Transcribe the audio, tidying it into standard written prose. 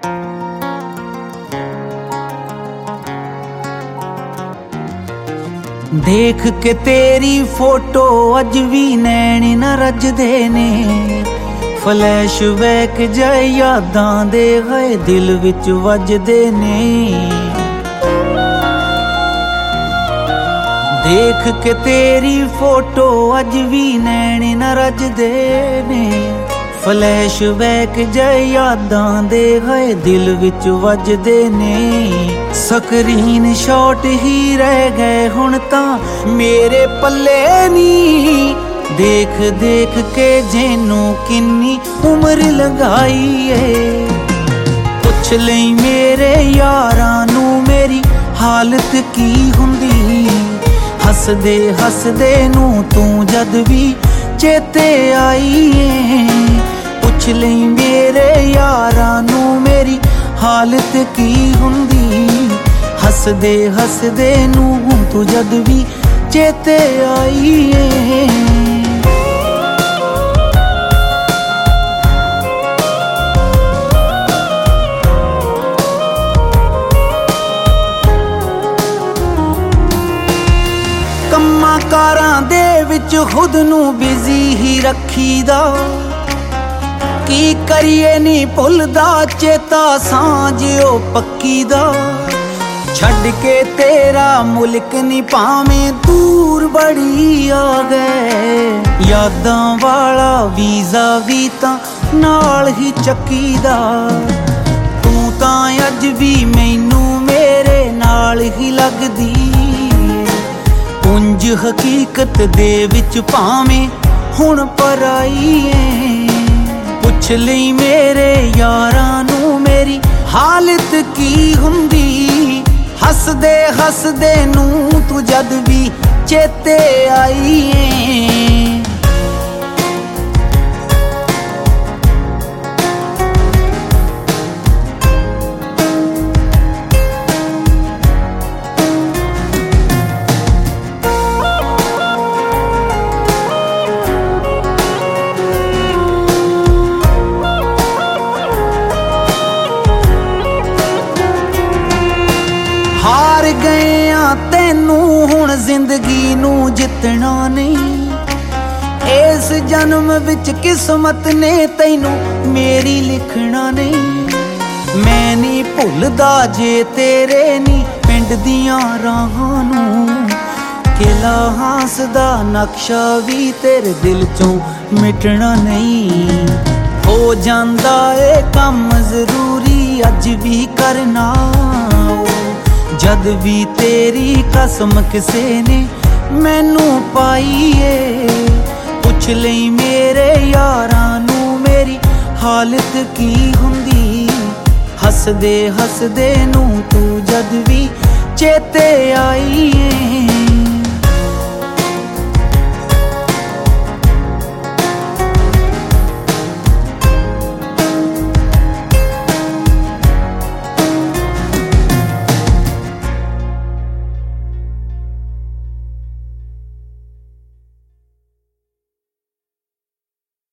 देख के तेरी फोटो अज भी नैन न रजदे ने, फ्लैश बैक जाए यादां दे गए दिल विच वजदे ने। देख के तेरी फोटो अज भी नैन न रजदे ने, फ्लैश बैक जाए यादां दे गए दिल विच वजदे ने। स्क्रीन शॉट ही रह गए हुण तां मेरे पल्ले नी, देख देख के जेनू किन्नी उम्र लगाई है। पुछ लई मेरे यारां नू मेरी हालत की हुंदी, हसदे हसदे नू तू जद भी चेते आई है। पुछ लई मेरे यारां नू मेरी हालत की हुंदी, हसदे हसदे नू तू जद भी चेते आई है। ਕੰਮਾਂ ਕਾਰਾਂ ਦੇ ਵਿੱਚ ਖੁਦ ਨੂੰ ਬਿਜ਼ੀ ਹੀ ਰੱਖੀਦਾ, ਕੀ ਕਰੀਏ ਨੀ ਭੁੱਲਦਾ ਚੇਤਾ ਸਾਂਝ ਉਹ ਪੱਕੀ ਦਾ। ਛੱਡ ਕੇ ਤੇਰਾ ਮੁਲਕ ਨੀ ਭਾਵੇਂ ਦੂਰ ਬੜੀ ਆ ਗਏ, ਯਾਦਾਂ ਵਾਲਾ ਵੀਜ਼ਾ ਵੀ ਤਾਂ ਨਾਲ ਹੀ ਚੱਕੀਦਾ। ਤੂੰ ਤਾਂ ਅੱਜ ਵੀ ਮੈਨੂੰ ਮੇਰੇ ਨਾਲ ਹੀ ਲੱਗਦੀ, ਉਂਝ ਹਕੀਕਤ ਦੇ ਵਿੱਚ ਭਾਵੇਂ ਹੁਣ ਪਰਾਈ ਏ। ਪੁੱਛ ਲਈ ਮੇਰੇ ਯਾਰਾਂ ਨੂੰ ਮੇਰੀ ਹਾਲਤ ਕੀ ਹੁੰਦੀ, ਹੱਸਦੇ ਹੱਸਦੇ ਨੂੰ ਤੂੰ ਜਦ ਵੀ ਚੇਤੇ ਆਈ ਏ। ਹਾਰ ਗਏ ਆ ਤੈਨੂੰ ਹੁਣ ਜ਼ਿੰਦਗੀ ਨੂੰ ਜਿੱਤਣਾ ਨਹੀਂ, ਇਸ ਜਨਮ ਵਿੱਚ ਕਿਸਮਤ ਨੇ ਤੈਨੂੰ ਮੇਰੀ ਲਿਖਣਾ ਨਹੀਂ। ਮੈਂ ਨਹੀਂ ਭੁੱਲਦਾ ਜੇ ਤੇਰੇ ਨੀ ਪਿੰਡ ਦੀਆਂ ਰਾਹਾਂ ਨੂੰ, ਕਿਲਾ ਹਾਸ ਦਾ ਨਕਸ਼ਾ ਵੀ ਤੇਰੇ ਦਿਲ ਚੋਂ ਮਿਟਣਾ ਨਹੀਂ। ਹੋ ਜਾਂਦਾ ਏ ਕੰਮ ਜ਼ਰੂਰੀ ਅੱਜ ਵੀ ਕਰਨਾ, ਜਦ ਵੀ ਤੇਰੀ ਕਸਮ ਕਿਸੇ ਨੇ ਮੈਨੂੰ ਪਾਈ ਏ। ਪੁੱਛ ਲਈ ਮੇਰੇ ਯਾਰਾਂ ਨੂੰ ਮੇਰੀ ਹਾਲਤ ਕੀ ਹੁੰਦੀ, ਹੱਸਦੇ ਹੱਸਦੇ ਨੂੰ ਤੂੰ ਜਦ ਵੀ ਚੇਤੇ ਆਈ ਏ।